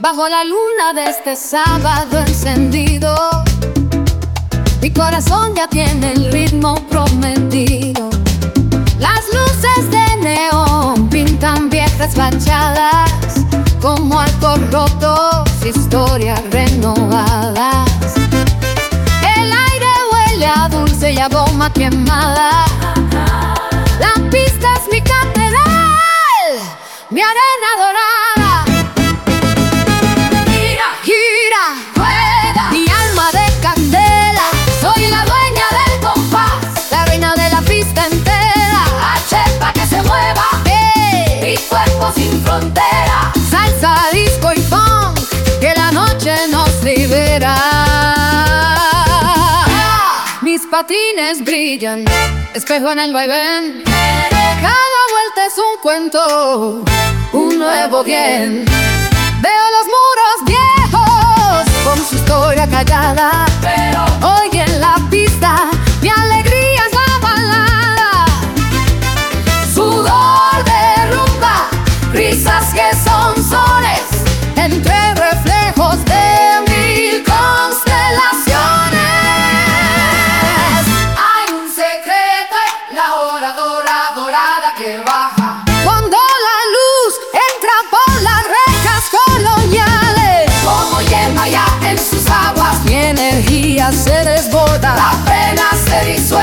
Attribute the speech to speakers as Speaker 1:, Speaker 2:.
Speaker 1: Bajo la luna de este sábado encendido, mi corazón ya tiene el ritmo prometido. Las luces de neón pintan viejas fachadas como arcos rotos, historias renovadas. El aire huele a dulce y a goma quemada. La pista es mi catedral, mi arena dorada. Gira, gira, rueda, mi alma de candela. Soy la dueña del compás, la reina de la pista entera. Chepa que se mueva, mi cuerpo sin frontera. Salsa, disco y funk, que la noche nos libera. Mis patines brillan, espejo en el vaivén. Cada vuelta es un cuento, un nuevo bien. Veo los muros viejos con su historia callada, pero hoy en la pista mi alegría es la balada. Sudor de rumba, risas que son soles, entre reflejos de mil constelaciones. Hay un secreto en la hora dorada que baja cuando la luz entra por las rejas coloniales. Como yema ya en sus aguas, mi energía se desborda, la pena se disuelve.